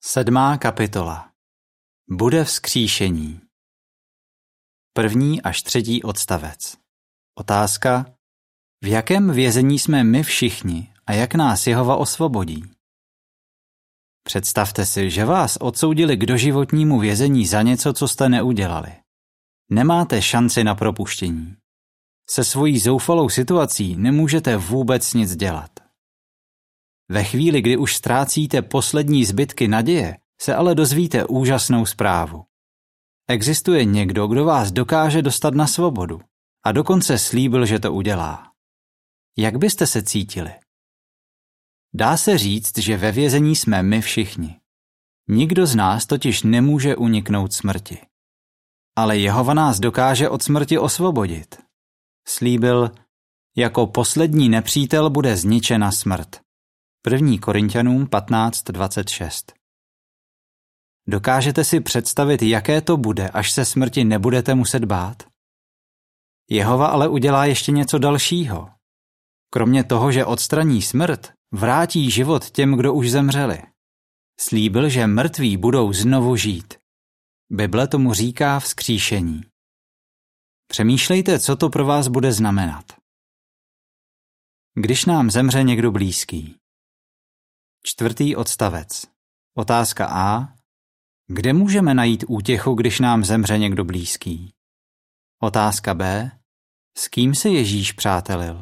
7. kapitola. Bude vzkříšení. 1. až 3. odstavec. Otázka: v jakém vězení jsme my všichni a jak nás Jehova osvobodí? Představte si, že vás odsoudili k doživotnímu vězení za něco, co jste neudělali. Nemáte šanci na propuštění. Se svojí zoufalou situací nemůžete vůbec nic dělat. Ve chvíli, kdy už ztrácíte poslední zbytky naděje, se ale dozvíte úžasnou zprávu. Existuje někdo, kdo vás dokáže dostat na svobodu a dokonce slíbil, že to udělá. Jak byste se cítili? Dá se říct, že ve vězení jsme my všichni. Nikdo z nás totiž nemůže uniknout smrti. Ale Jehova nás dokáže od smrti osvobodit. Slíbil, jako poslední nepřítel bude zničena smrt. 1. Korinťanům 15:26. Dokážete si představit, jaké to bude, až se smrti nebudete muset bát? Jehova ale udělá ještě něco dalšího. Kromě toho, že odstraní smrt, vrátí život těm, kdo už zemřeli. Slíbil, že mrtví budou znovu žít. Bible tomu říká vzkříšení. Přemýšlejte, co to pro vás bude znamenat. Když nám zemře někdo blízký. 4. odstavec. Otázka A. Kde můžeme najít útěchu, když nám zemře někdo blízký? Otázka B. S kým se Ježíš přátelil?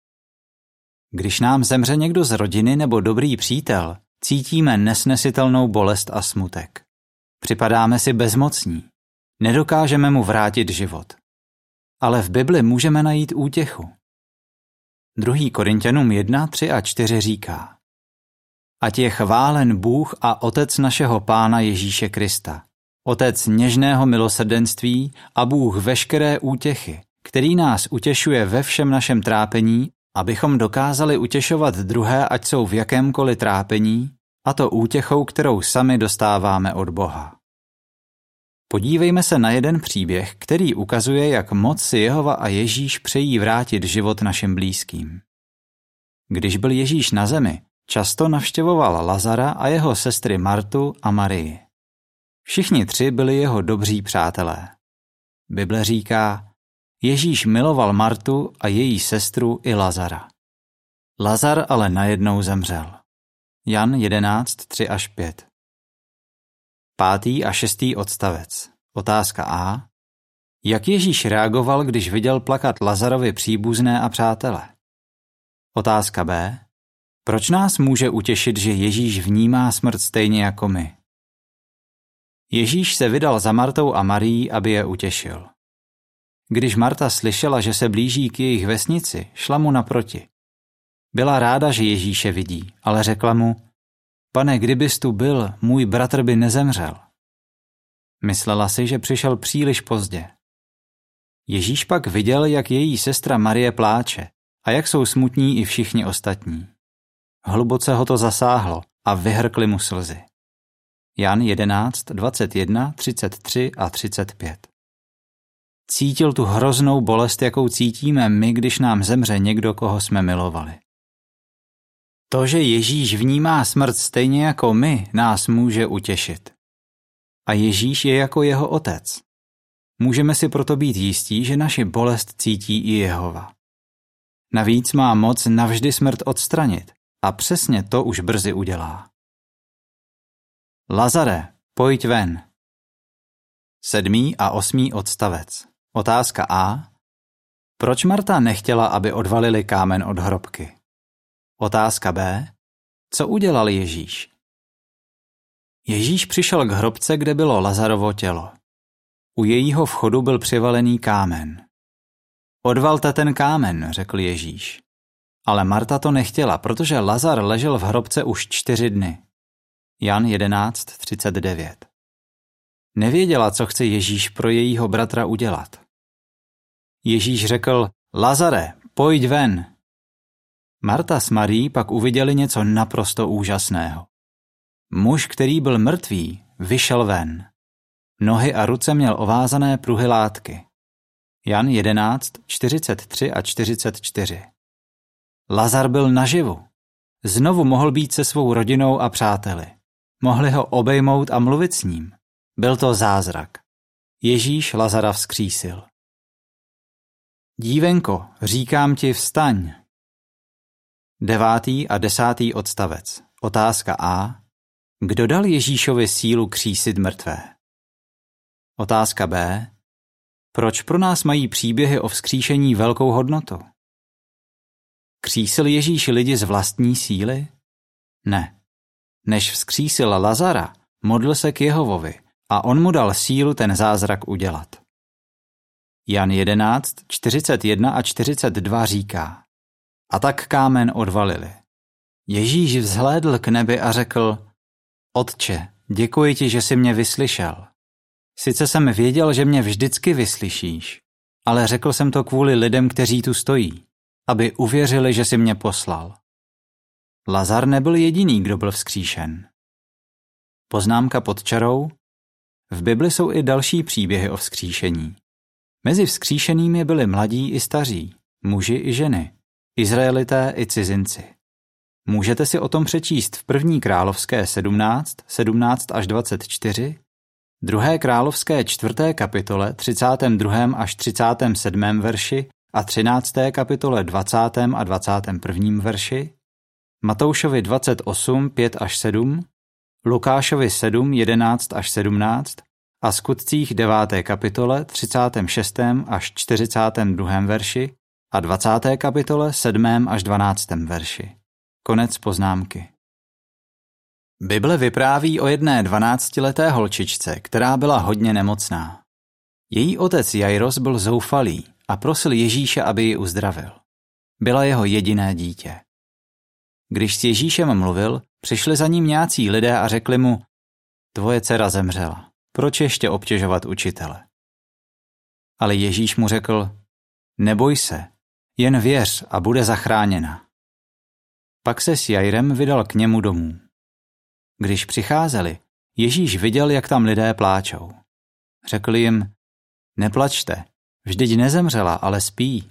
Když nám zemře někdo z rodiny nebo dobrý přítel, cítíme nesnesitelnou bolest a smutek. Připadáme si bezmocní. Nedokážeme mu vrátit život. Ale v Bibli můžeme najít útěchu. 2. Korinťanům 1:3-4 říká: Ať je chválen Bůh a Otec našeho Pána Ježíše Krista, Otec něžného milosrdenství a Bůh veškeré útěchy, který nás utěšuje ve všem našem trápení, abychom dokázali utěšovat druhé, ať jsou v jakémkoliv trápení, a to útěchou, kterou sami dostáváme od Boha. Podívejme se na jeden příběh, který ukazuje, jak moc si Jehova a Ježíš přejí vrátit život našim blízkým. Když byl Ježíš na zemi, často navštěvoval Lazara a jeho sestry Martu a Marii. Všichni tři byli jeho dobří přátelé. Bible říká: Ježíš miloval Martu a její sestru i Lazara. Lazar ale najednou zemřel. Jan 11:3-5. 5. a 6. odstavec. Otázka A. Jak Ježíš reagoval, když viděl plakat Lazarovi příbuzné a přátele? Otázka B. Proč nás může utěšit, že Ježíš vnímá smrt stejně jako my? Ježíš se vydal za Martou a Marií, aby je utěšil. Když Marta slyšela, že se blíží k jejich vesnici, šla mu naproti. Byla ráda, že Ježíše vidí, ale řekla mu: Pane, kdybys tu byl, můj bratr by nezemřel. Myslela si, že přišel příliš pozdě. Ježíš pak viděl, jak její sestra Marie pláče a jak jsou smutní i všichni ostatní. Hluboce ho to zasáhlo a vyhrkly mu slzy. Jan 11:21-33-35. Cítil tu hroznou bolest, jakou cítíme my, když nám zemře někdo, koho jsme milovali. To, že Ježíš vnímá smrt stejně jako my, nás může utěšit. A Ježíš je jako jeho otec. Můžeme si proto být jistí, že naši bolest cítí i Jehova. Navíc má moc navždy smrt odstranit a přesně to už brzy udělá. Lazare, pojď ven. 7. a 8. odstavec. Otázka A. Proč Marta nechtěla, aby odvalili kámen od hrobky? Otázka B. Co udělal Ježíš? Ježíš přišel k hrobce, kde bylo Lazarovo tělo. U jejího vchodu byl přivalený kámen. Odvalte ten kámen, řekl Ježíš. Ale Marta to nechtěla, protože Lazar ležel v hrobce už 4 dny. Jan 11:39. Nevěděla, co chce Ježíš pro jejího bratra udělat. Ježíš řekl: Lazare, pojď ven. Marta s Marií pak uviděli něco naprosto úžasného. Muž, který byl mrtvý, vyšel ven. Nohy a ruce měl ovázané pruhy látky. Jan 11:43-44. Lazar byl naživu. Znovu mohl být se svou rodinou a přáteli. Mohli ho obejmout a mluvit s ním. Byl to zázrak. Ježíš Lazara vzkřísil. Dívenko, říkám ti, vstaň. 9. a 10. odstavec. Otázka A. Kdo dal Ježíšovi sílu křísit mrtvé? Otázka B. Proč pro nás mají příběhy o vzkříšení velkou hodnotu? Křísil Ježíš lidi z vlastní síly? Ne. Než vzkřísil Lazara, modlil se k Jehovovi a on mu dal sílu ten zázrak udělat. Jan 11, 41 a 42 říká: A tak kámen odvalili. Ježíš vzhlédl k nebi a řekl: Otče, děkuji ti, že jsi mě vyslyšel. Sice jsem věděl, že mě vždycky vyslyšíš, ale řekl jsem to kvůli lidem, kteří tu stojí, aby uvěřili, že jsi mě poslal. Lazar nebyl jediný, kdo byl vzkříšen. Poznámka pod čarou. V Bibli jsou i další příběhy o vzkříšení. Mezi vzkříšenými byli mladí i staří, muži i ženy, Izraelité i cizinci. Můžete si o tom přečíst v 1. královské 17, 17 až 24, 2. královské 4. kapitole 32. až 37. verši a 13. kapitole 20. a 21. verši, Matoušovi 28, 5 až 7, Lukášovi 7, 11 až 17 a Skutcích 9. kapitole 36. až 42. verši a 20. kapitole 7. až 12. verši. Konec poznámky. Bible vypráví o jedné 12leté holčičce, která byla hodně nemocná. Její otec Jairos byl zoufalý a prosil Ježíše, aby ji uzdravil. Byla jeho jediné dítě. Když s Ježíšem mluvil, přišli za ním nějací lidé a řekli mu: Tvoje dcera zemřela, proč ještě obtěžovat učitele? Ale Ježíš mu řekl: Neboj se, jen věř a bude zachráněna. Pak se s Jairem vydal k němu domů. Když přicházeli, Ježíš viděl, jak tam lidé pláčou. Řekl jim: Neplačte, vždyť nezemřela, ale spí.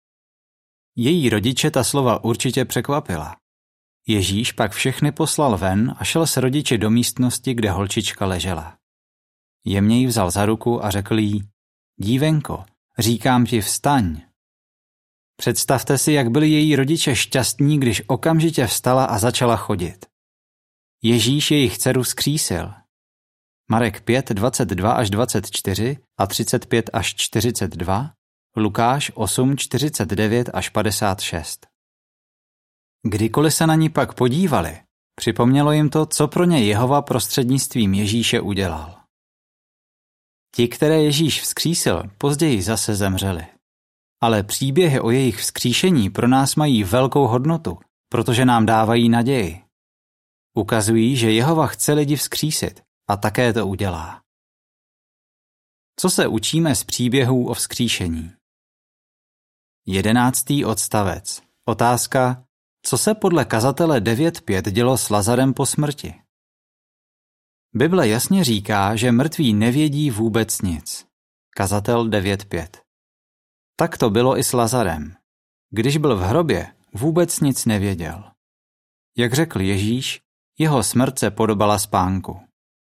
Její rodiče ta slova určitě překvapila. Ježíš pak všechny poslal ven a šel s rodiči do místnosti, kde holčička ležela. Jemně ji vzal za ruku a řekl jí: Dívenko, říkám ti, vstaň. Představte si, jak byli její rodiče šťastní, když okamžitě vstala a začala chodit. Ježíš jejich dceru vzkřísil. Marek 5, 22 až 24 a 35 až 42, Lukáš 8, 49 až 56. Kdykoliv se na ní pak podívali, připomnělo jim to, co pro ně Jehova prostřednictvím Ježíše udělal. Ti, které Ježíš vzkřísil, později zase zemřeli. Ale příběhy o jejich vzkříšení pro nás mají velkou hodnotu, protože nám dávají naději. Ukazují, že Jehova chce lidi vzkřísit a také to udělá. Co se učíme z příběhů o vzkříšení? 11. odstavec. Otázka: co se podle kazatele 9.5 dělo s Lazarem po smrti? Bible jasně říká, že mrtví nevědí vůbec nic. Kazatel 9.5. Tak to bylo i s Lazarem. Když byl v hrobě, vůbec nic nevěděl. Jak řekl Ježíš, jeho smrt se podobala spánku.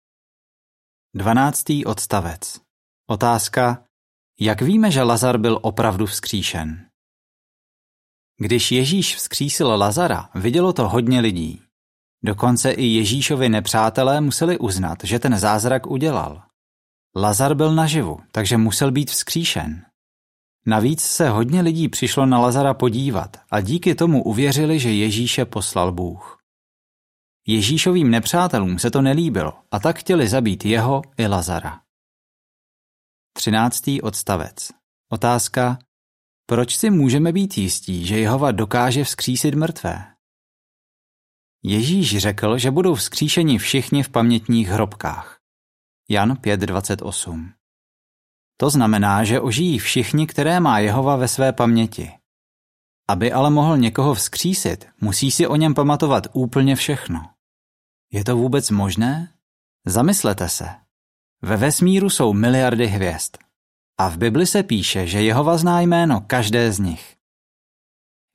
12. odstavec. Otázka: jak víme, že Lazar byl opravdu vzkříšen? Když Ježíš vzkřísil Lazara, vidělo to hodně lidí. Dokonce i Ježíšovi nepřátelé museli uznat, že ten zázrak udělal. Lazar byl naživu, takže musel být vzkříšen. Navíc se hodně lidí přišlo na Lazara podívat a díky tomu uvěřili, že Ježíše poslal Bůh. Ježíšovým nepřátelům se to nelíbilo a tak chtěli zabít jeho i Lazara. 13. odstavec. Otázka: proč si můžeme být jistí, že Jehova dokáže vzkřísit mrtvé? Ježíš řekl, že budou vzkříšeni všichni v pamětních hrobkách. Jan 5.28. To znamená, že ožijí všichni, které má Jehova ve své paměti. Aby ale mohl někoho vzkřísit, musí si o něm pamatovat úplně všechno. Je to vůbec možné? Zamyslete se. Ve vesmíru jsou miliardy hvězd. A v Bibli se píše, že Jehova zná jméno každé z nich.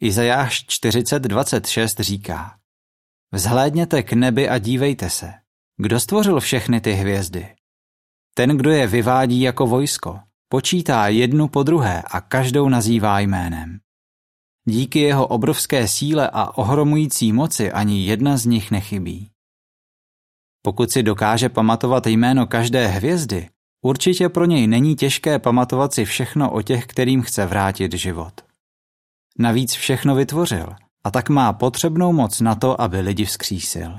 Izajáš 40.26 říká: Vzhlédněte k nebi a dívejte se. Kdo stvořil všechny ty hvězdy? Ten, kdo je vyvádí jako vojsko, počítá jednu po druhé a každou nazývá jménem. Díky jeho obrovské síle a ohromující moci ani jedna z nich nechybí. Pokud si dokáže pamatovat jméno každé hvězdy, určitě pro něj není těžké pamatovat si všechno o těch, kterým chce vrátit život. Navíc všechno vytvořil a tak má potřebnou moc na to, aby lidi vzkřísil.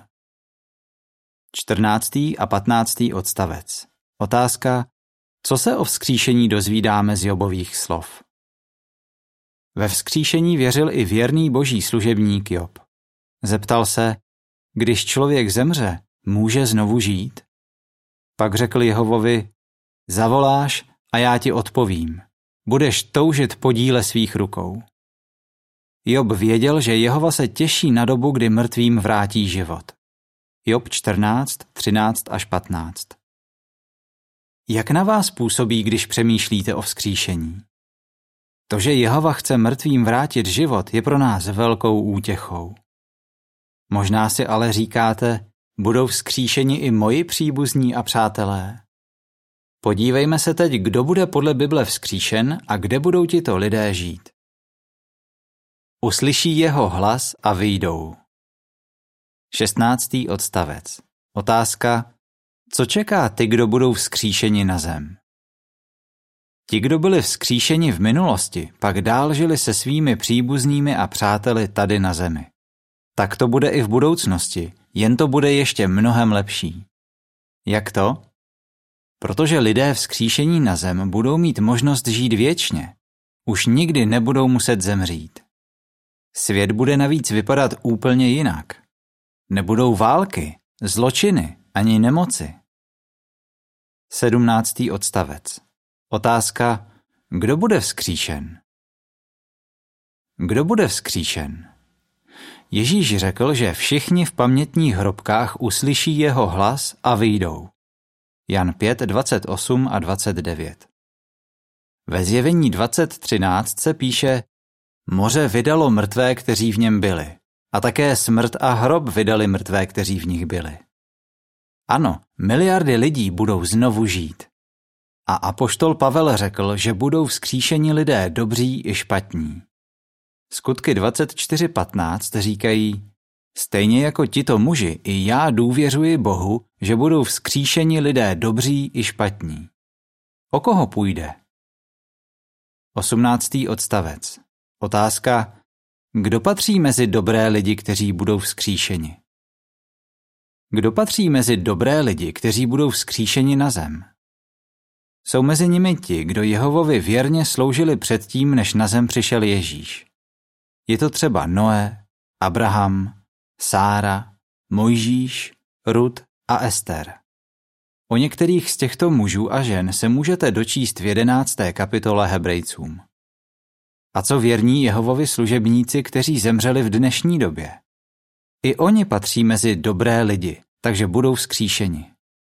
14. a 15. odstavec. Otázka, co se o vzkříšení dozvídáme z Jobových slov? Ve vzkříšení věřil i věrný boží služebník Job. Zeptal se, když člověk zemře, může znovu žít? Pak řekl Jehovovi, zavoláš a já ti odpovím. Budeš toužit po díle svých rukou. Job věděl, že Jehova se těší na dobu, kdy mrtvým vrátí život. Job 14, 13 až 15. Jak na vás působí, když přemýšlíte o vzkříšení? To, že Jehova chce mrtvým vrátit život, je pro nás velkou útěchou. Možná si ale říkáte, budou vzkříšeni i moji příbuzní a přátelé? Podívejme se teď, kdo bude podle Bible vzkříšen a kde budou tito lidé žít. Uslyší jeho hlas a vyjdou. 16. odstavec. Otázka, co čeká ty, kdo budou vzkříšeni na zem? Ti, kdo byli vzkříšeni v minulosti, pak dál žili se svými příbuznými a přáteli tady na zemi. Tak to bude i v budoucnosti, jen to bude ještě mnohem lepší. Jak to? Protože lidé vzkříšení na zem budou mít možnost žít věčně. Už nikdy nebudou muset zemřít. Svět bude navíc vypadat úplně jinak. Nebudou války, zločiny ani nemoci. 17. odstavec. Otázka, kdo bude vzkříšen? Kdo bude vzkříšen? Ježíš řekl, že všichni v pamětních hrobkách uslyší jeho hlas a vyjdou. Jan 5, 28 a 29. Ve Zjevení 20:13 se píše, moře vydalo mrtvé, kteří v něm byli, a také smrt a hrob vydali mrtvé, kteří v nich byli. Ano, miliardy lidí budou znovu žít. A apoštol Pavel řekl, že budou vzkříšeni lidé dobří i špatní. Skutky 24:15 říkají, stejně jako tito muži, i já důvěřuji Bohu, že budou vzkříšeni lidé dobří i špatní. O koho půjde? 18. odstavec. Otázka, kdo patří mezi dobré lidi, kteří budou vzkříšeni? Kdo patří mezi dobré lidi, kteří budou vzkříšeni na zem? Jsou mezi nimi ti, kdo Jehovovi věrně sloužili předtím, než na zem přišel Ježíš. Je to třeba Noé, Abraham, Sára, Mojžíš, Rut a Ester. O některých z těchto mužů a žen se můžete dočíst v 11. kapitole Hebrejcům. A co věrní Jehovovi služebníci, kteří zemřeli v dnešní době? I oni patří mezi dobré lidi, takže budou vzkříšeni.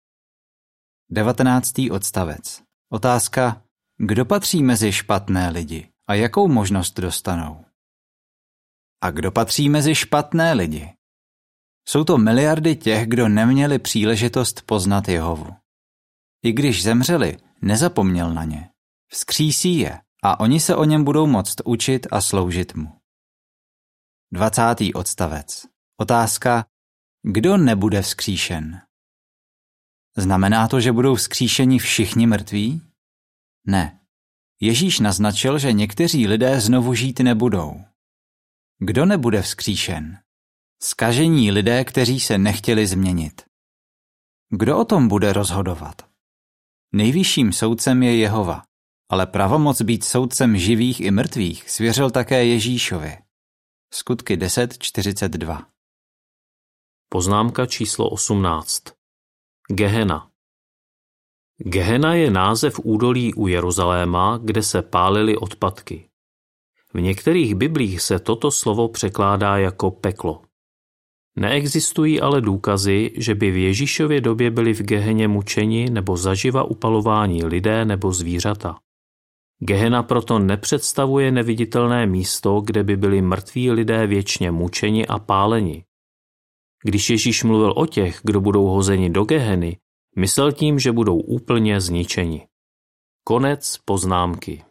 19. odstavec. Otázka, kdo patří mezi špatné lidi a jakou možnost dostanou? A kdo patří mezi špatné lidi? Jsou to miliardy těch, kdo neměli příležitost poznat Jehovu. I když zemřeli, nezapomněl na ně. Vzkřísí je a oni se o něm budou moct učit a sloužit mu. 20. odstavec. Otázka, kdo nebude vzkříšen? Znamená to, že budou vzkříšeni všichni mrtví? Ne. Ježíš naznačil, že někteří lidé znovu žít nebudou. Kdo nebude vzkříšen? Zkažení lidé, kteří se nechtěli změnit. Kdo o tom bude rozhodovat? Nejvyšším soudcem je Jehova, ale pravomoc být soudcem živých i mrtvých svěřil také Ježíšovi. Skutky 10:42. Poznámka číslo 18. Gehena. Gehena je název údolí u Jeruzaléma, kde se pálily odpadky. V některých biblích se toto slovo překládá jako peklo. Neexistují ale důkazy, že by v Ježíšově době byli v Geheně mučeni nebo zaživa upalováni lidé nebo zvířata. Gehena proto nepředstavuje neviditelné místo, kde by byli mrtví lidé věčně mučeni a páleni. Když Ježíš mluvil o těch, kdo budou hozeni do Geheny, myslel tím, že budou úplně zničeni. Konec poznámky.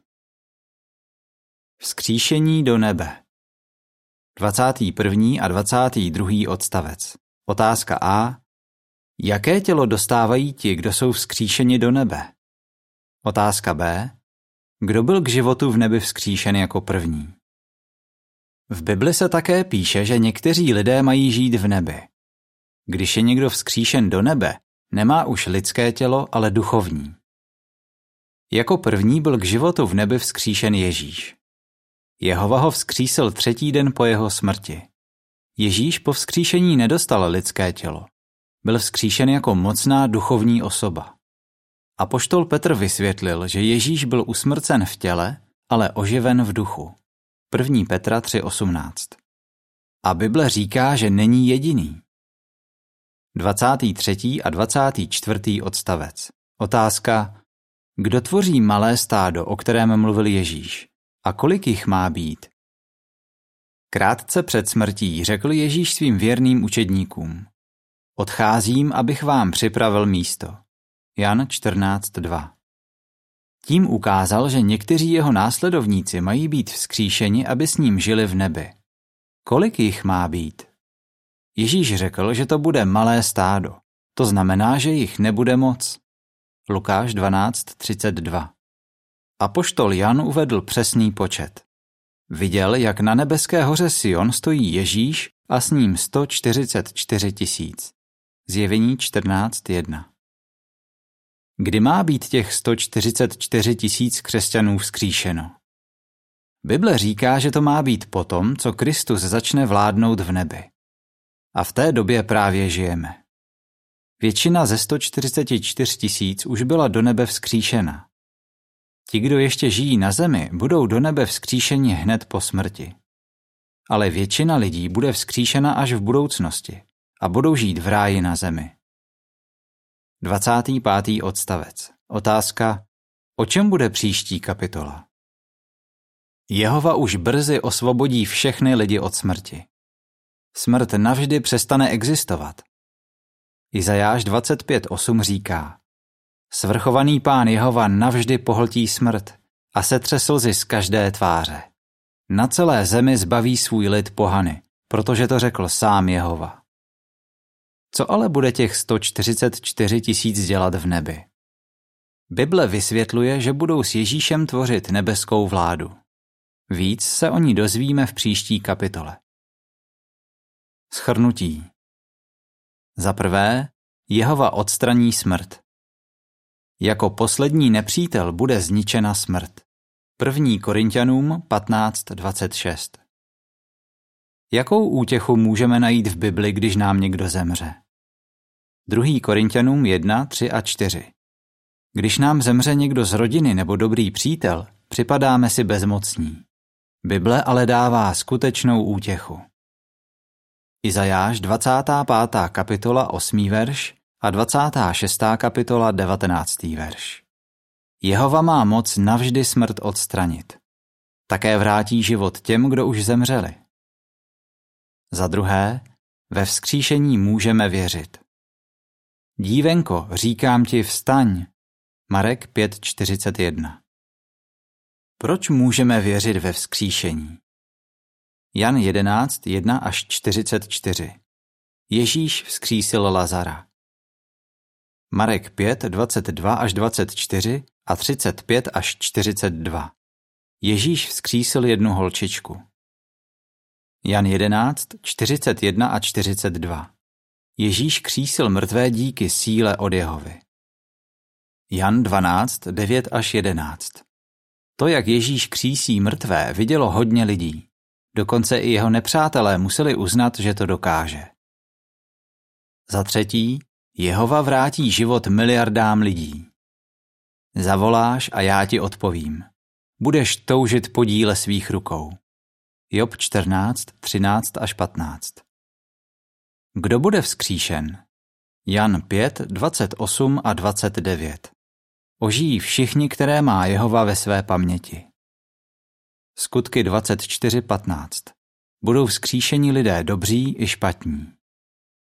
Vzkříšení do nebe. 21. a 22. odstavec. Otázka A. Jaké tělo dostávají ti, kdo jsou vzkříšeni do nebe? Otázka B. Kdo byl k životu v nebi vzkříšen jako první? V Bibli se také píše, že někteří lidé mají žít v nebi. Když je někdo vzkříšen do nebe, nemá už lidské tělo, ale duchovní. Jako první byl k životu v nebi vzkříšen Ježíš. Jehova ho vzkřísil 3. den po jeho smrti. Ježíš po vzkříšení nedostal lidské tělo. Byl vzkříšen jako mocná duchovní osoba. Apoštol Petr vysvětlil, že Ježíš byl usmrcen v těle, ale oživen v duchu. 1. Petra 3.18. A Bible říká, že není jediný. 23. a 24. odstavec. Otázka. Kdo tvoří malé stádo, o kterém mluvil Ježíš? A kolik jich má být? Krátce před smrtí řekl Ježíš svým věrným učedníkům. Odcházím, abych vám připravil místo. Jan 14.2. Tím ukázal, že někteří jeho následovníci mají být vzkříšeni, aby s ním žili v nebi. Kolik jich má být? Ježíš řekl, že to bude malé stádo. To znamená, že jich nebude moc. Lukáš 12.32. Apoštol Jan uvedl přesný počet. Viděl, jak na nebeské hoře Sion stojí Ježíš a s ním 144 000. Zjevení 14.1. Kdy má být těch 144 000 křesťanů vzkříšeno? Bible říká, že to má být potom, co Kristus začne vládnout v nebi. A v té době právě žijeme. Většina ze 144 000 už byla do nebe vzkříšena. Ti, kdo ještě žijí na zemi, budou do nebe vzkříšeni hned po smrti. Ale většina lidí bude vzkříšena až v budoucnosti a budou žít v ráji na zemi. 25. odstavec. Otázka. O čem bude příští kapitola? Jehova už brzy osvobodí všechny lidi od smrti. Smrt navždy přestane existovat. Izajáš 25.8 říká: Svrchovaný Pán Jehova navždy pohltí smrt a setře slzy z každé tváře. Na celé zemi zbaví svůj lid pohany, protože to řekl sám Jehova. Co ale bude těch 144 000 dělat v nebi? Bible vysvětluje, že budou s Ježíšem tvořit nebeskou vládu. Víc se o ní dozvíme v příští kapitole. Shrnutí. Za prvé, Jehova odstraní smrt. Jako poslední nepřítel bude zničena smrt. 1. Korinťanům 15.26. Jakou útěchu můžeme najít v Bibli, když nám někdo zemře? 2. Korinťanům 1, 3 a 4. Když nám zemře někdo z rodiny nebo dobrý přítel, připadáme si bezmocní. Bible ale dává skutečnou útěchu. Izajáš 25. kapitola 8. verš a 26. kapitola 19. verš. Jehova má moc navždy smrt odstranit. Také vrátí život těm, kdo už zemřeli. Za druhé, ve vzkříšení můžeme věřit. Dívenko, říkám ti, vstaň. Marek 5.41. Proč můžeme věřit ve vzkříšení? Jan 11, 1 až 44. Ježíš vzkřísil Lazara. Marek 5, 22 až 24 a 35 až 42. Ježíš vzkřísil jednu holčičku. Jan 11, 41 a 42. Ježíš křísil mrtvé díky síle od Jehovy. Jan 12, 9 až 11. To, jak Ježíš křísí mrtvé, vidělo hodně lidí. Dokonce i jeho nepřátelé museli uznat, že to dokáže. Za třetí, Jehova vrátí život miliardám lidí. Zavoláš a já ti odpovím. Budeš toužit po díle svých rukou. Job 14, 13 až 15. Kdo bude vzkříšen? Jan 5, 28 a 29. Ožijí všichni, které má Jehova ve své paměti. Skutky 24, 15. Budou vzkříšeni lidé dobří i špatní.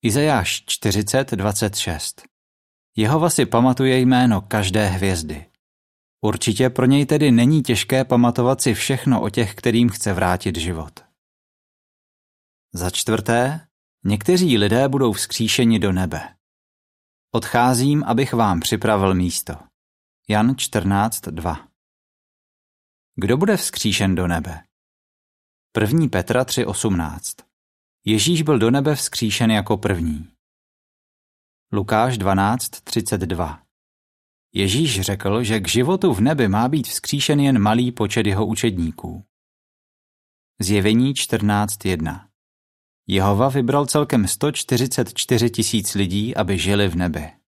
Izajáš 40:26. Jehova si pamatuje jméno každé hvězdy. Určitě pro něj tedy není těžké pamatovat si všechno o těch, kterým chce vrátit život. Za čtvrté, někteří lidé budou vzkříšeni do nebe. Odcházím, abych vám připravil místo. Jan 14:2. Kdo bude vzkříšen do nebe? 1. Petra 3:18. Ježíš byl do nebe vzkříšen jako první. Lukáš 12:32. Ježíš řekl, že k životu v nebi má být vzkříšen jen malý počet jeho učedníků. Zjevení 14:1. Jehova vybral celkem 144 000 lidí, aby žili v nebi.